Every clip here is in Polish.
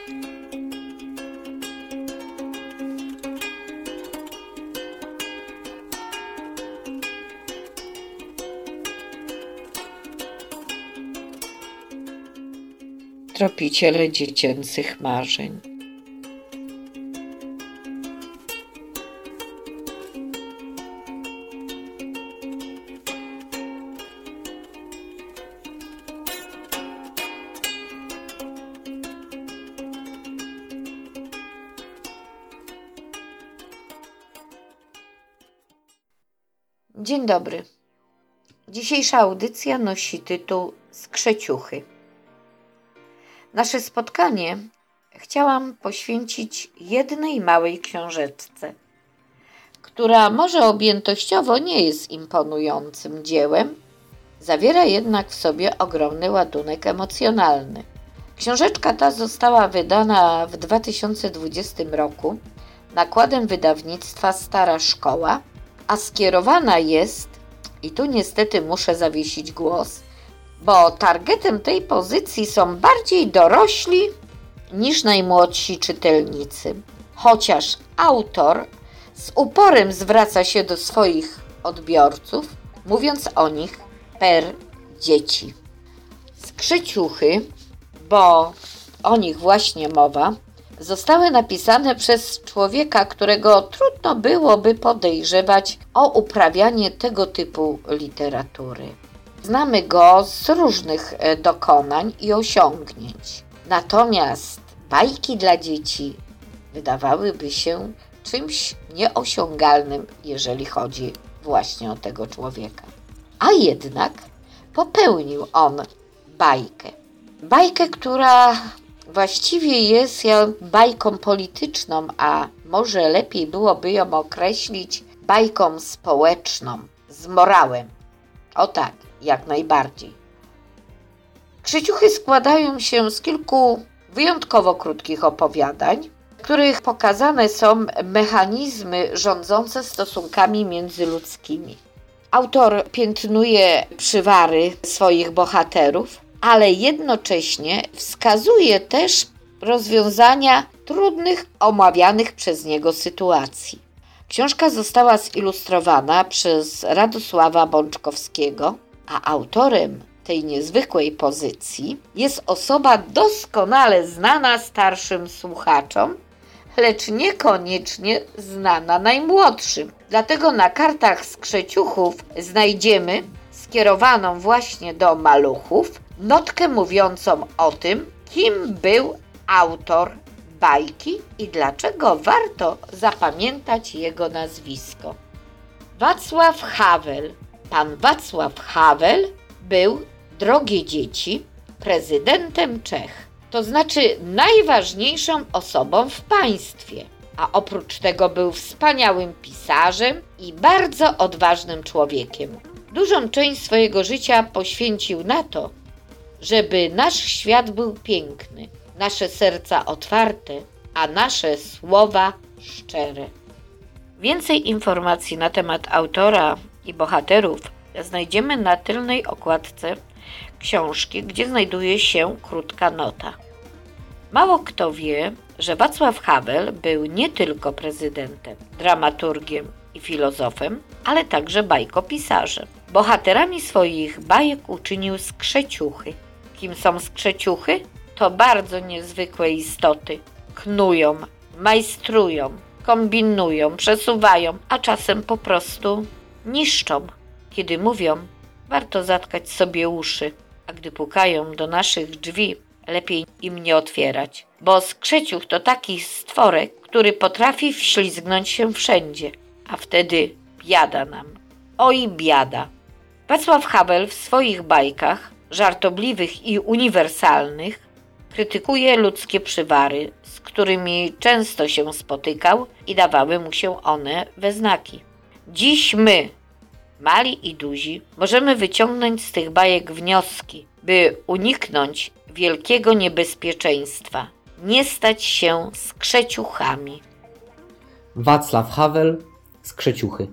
Tropiciele dziecięcych marzeń. Dzień dobry. Dzisiejsza audycja nosi tytuł Skrzeciuchy. Nasze spotkanie chciałam poświęcić jednej małej książeczce, która może objętościowo nie jest imponującym dziełem, zawiera jednak w sobie ogromny ładunek emocjonalny. Książeczka ta została wydana w 2020 roku nakładem wydawnictwa Stara Szkoła, a skierowana jest, i tu niestety muszę zawiesić głos, bo targetem tej pozycji są bardziej dorośli niż najmłodsi czytelnicy. Chociaż autor z uporem zwraca się do swoich odbiorców, mówiąc o nich per dzieci. Skrzeciuchy, bo o nich właśnie mowa, zostały napisane przez człowieka, którego trudno byłoby podejrzewać o uprawianie tego typu literatury. Znamy go z różnych dokonań i osiągnięć. Natomiast bajki dla dzieci wydawałyby się czymś nieosiągalnym, jeżeli chodzi właśnie o tego człowieka. A jednak popełnił on bajkę. Bajkę, która właściwie jest bajką polityczną, a może lepiej byłoby ją określić bajką społeczną, z morałem. O tak, jak najbardziej. Skrzeciuchy składają się z kilku wyjątkowo krótkich opowiadań, w których pokazane są mechanizmy rządzące stosunkami międzyludzkimi. Autor piętnuje przywary swoich bohaterów, ale jednocześnie wskazuje też rozwiązania trudnych, omawianych przez niego sytuacji. Książka została zilustrowana przez Radosława Bączkowskiego, a autorem tej niezwykłej pozycji jest osoba doskonale znana starszym słuchaczom, lecz niekoniecznie znana najmłodszym. Dlatego na kartach skrzeciuchów znajdziemy, skierowaną właśnie do maluchów, notkę mówiącą o tym, kim był autor bajki i dlaczego warto zapamiętać jego nazwisko. Wacław Havel. Pan Wacław Havel był, drogie dzieci, prezydentem Czech, to znaczy najważniejszą osobą w państwie, a oprócz tego był wspaniałym pisarzem i bardzo odważnym człowiekiem. Dużą część swojego życia poświęcił na to, żeby nasz świat był piękny, nasze serca otwarte, a nasze słowa szczere. Więcej informacji na temat autora i bohaterów znajdziemy na tylnej okładce książki, gdzie znajduje się krótka nota. Mało kto wie, że Wacław Havel był nie tylko prezydentem, dramaturgiem i filozofem, ale także bajkopisarzem. Bohaterami swoich bajek uczynił skrzeciuchy. Kim są skrzeciuchy? To bardzo niezwykłe istoty. Knują, majstrują, kombinują, przesuwają, a czasem po prostu niszczą. Kiedy mówią, warto zatkać sobie uszy, a gdy pukają do naszych drzwi, lepiej im nie otwierać. Bo skrzeciuch to taki stworek, który potrafi wślizgnąć się wszędzie, a wtedy biada nam. Oj, biada. Wacław Havel w swoich bajkach, żartobliwych i uniwersalnych, krytykuje ludzkie przywary, z którymi często się spotykał i dawały mu się one we znaki. Dziś my, mali i duzi, możemy wyciągnąć z tych bajek wnioski, by uniknąć wielkiego niebezpieczeństwa, nie stać się skrzeciuchami. Wacław Havel, Skrzeciuchy.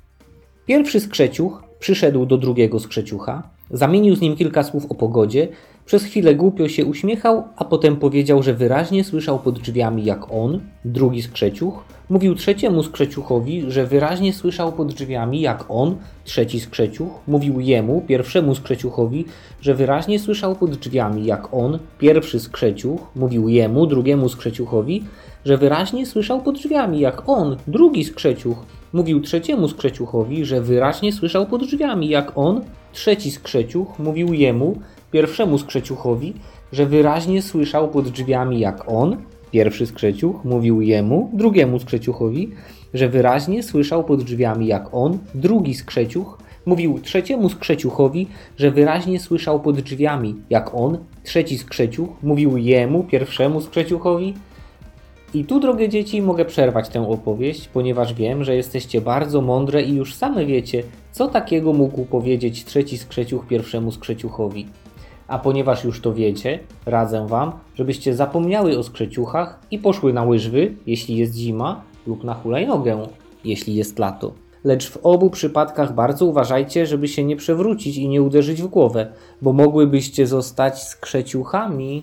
Pierwszy skrzeciuch przyszedł do drugiego skrzeciucha, zamienił z nim kilka słów o pogodzie Przez chwilę głupio się uśmiechał, a potem powiedział, że wyraźnie słyszał pod drzwiami, jak on, drugi skrzeciuch, mówił trzeciemu skrzeciuchowi, że wyraźnie słyszał pod drzwiami, jak on, trzeci skrzeciuch, mówił jemu, pierwszemu skrzeciuchowi, że wyraźnie słyszał pod drzwiami, jak on, pierwszy skrzeciuch, mówił jemu, drugiemu skrzeciuchowi, że wyraźnie słyszał pod drzwiami, jak on, drugi skrzeciuch, mówił trzeciemu skrzeciuchowi, że wyraźnie słyszał pod drzwiami, jak on, trzeci skrzeciuch, mówił jemu, pierwszemu skrzeciuchowi, że wyraźnie słyszał pod drzwiami, jak on, pierwszy skrzeciuch, mówił jemu, drugiemu skrzeciuchowi, że wyraźnie słyszał pod drzwiami, jak on, drugi skrzeciuch, mówił trzeciemu skrzeciuchowi, że wyraźnie słyszał pod drzwiami, jak on, trzeci skrzeciuch, mówił jemu, pierwszemu skrzeciuchowi. I tu, drogie dzieci, mogę przerwać tę opowieść, ponieważ wiem, że jesteście bardzo mądre i już same wiecie, co takiego mógł powiedzieć trzeci skrzeciuch pierwszemu skrzeciuchowi. A ponieważ już to wiecie, radzę wam, żebyście zapomniały o skrzeciuchach i poszły na łyżwy, jeśli jest zima, lub na hulajnogę, jeśli jest lato. Lecz w obu przypadkach bardzo uważajcie, żeby się nie przewrócić i nie uderzyć w głowę, bo mogłybyście zostać skrzeciuchami.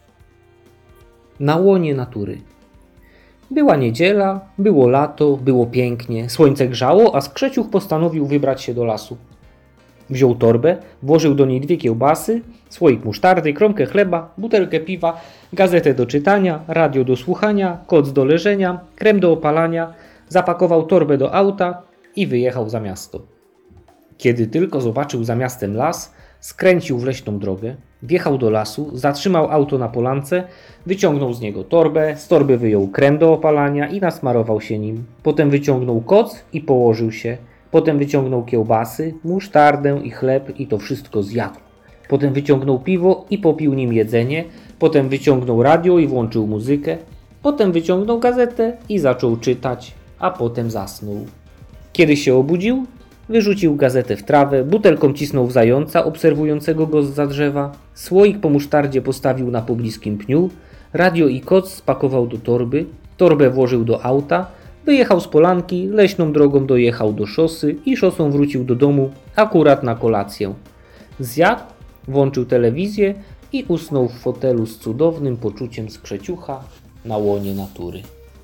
Na łonie natury. Była niedziela, było lato, było pięknie, słońce grzało, a skrzeciuch postanowił wybrać się do lasu. Wziął torbę, włożył do niej 2 kiełbasy, słoik musztardy, kromkę chleba, butelkę piwa, gazetę do czytania, radio do słuchania, koc do leżenia, krem do opalania, zapakował torbę do auta i wyjechał za miasto. Kiedy tylko zobaczył za miastem las, skręcił w leśną drogę, wjechał do lasu, zatrzymał auto na polance, wyciągnął z niego torbę, z torby wyjął krem do opalania i nasmarował się nim. Potem wyciągnął koc i położył się. Potem wyciągnął kiełbasy, musztardę i chleb i to wszystko zjadł. Potem wyciągnął piwo i popił nim jedzenie. Potem wyciągnął radio i włączył muzykę. Potem wyciągnął gazetę i zaczął czytać, a potem zasnął. Kiedy się obudził, wyrzucił gazetę w trawę, butelką cisnął w zająca obserwującego go zza drzewa, słoik po musztardzie postawił na pobliskim pniu, radio i koc spakował do torby, torbę włożył do auta, wyjechał z polanki, leśną drogą dojechał do szosy i szosą wrócił do domu akurat na kolację. Zjadł, włączył telewizję i usnął w fotelu z cudownym poczuciem skrzeciucha na łonie natury.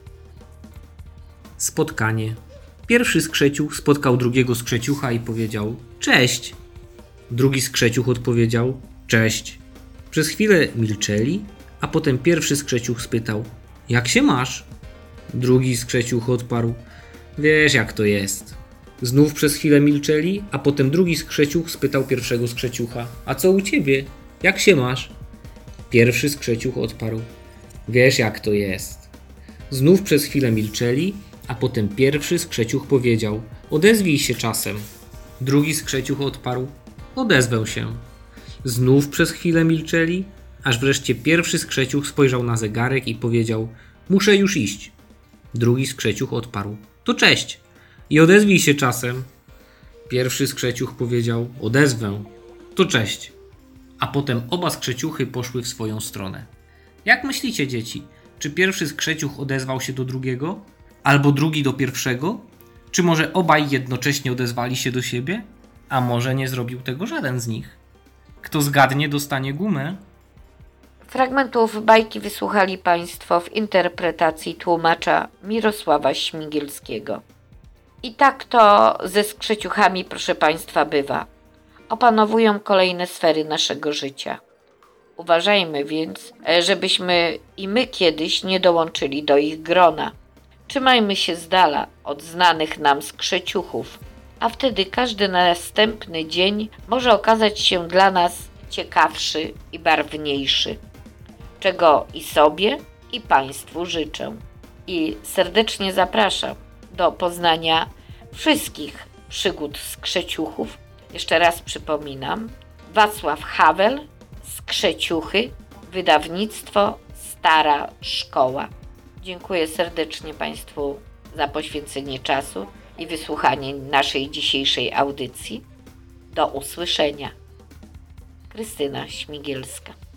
Spotkanie. Pierwszy skrzeciuch spotkał drugiego skrzeciucha i powiedział: cześć. Drugi skrzeciuch odpowiedział: cześć. Przez chwilę milczeli, a potem pierwszy skrzeciuch spytał: jak się masz? Drugi skrzeciuch odparł: wiesz jak to jest. Znów przez chwilę milczeli, a potem drugi skrzeciuch spytał pierwszego skrzeciucha: a co u ciebie? Jak się masz? Pierwszy skrzeciuch odparł: wiesz jak to jest. Znów przez chwilę milczeli, a potem pierwszy skrzeciuch powiedział: odezwij się czasem. Drugi skrzeciuch odparł: odezwę się. Znów przez chwilę milczeli, aż wreszcie pierwszy skrzeciuch spojrzał na zegarek i powiedział: muszę już iść. Drugi skrzeciuch odparł: to cześć i odezwij się czasem. Pierwszy skrzeciuch powiedział: odezwę, to cześć. A potem oba skrzeciuchy poszły w swoją stronę. Jak myślicie, dzieci? Czy pierwszy skrzeciuch odezwał się do drugiego? Albo drugi do pierwszego? Czy może obaj jednocześnie odezwali się do siebie? A może nie zrobił tego żaden z nich? Kto zgadnie, dostanie gumę. Fragmentów bajki wysłuchali Państwo w interpretacji tłumacza Mirosława Śmigielskiego. I tak to ze skrzeciuchami, proszę Państwa, bywa. Opanowują kolejne sfery naszego życia. Uważajmy więc, żebyśmy i my kiedyś nie dołączyli do ich grona. Trzymajmy się z dala od znanych nam skrzeciuchów, a wtedy każdy następny dzień może okazać się dla nas ciekawszy i barwniejszy, czego i sobie, i Państwu życzę. I serdecznie zapraszam do poznania wszystkich przygód skrzeciuchów. Jeszcze raz przypominam: Wacław Havel, Skrzeciuchy, wydawnictwo Stara Szkoła. Dziękuję serdecznie Państwu za poświęcenie czasu i wysłuchanie naszej dzisiejszej audycji. Do usłyszenia. Krystyna Śmigielska.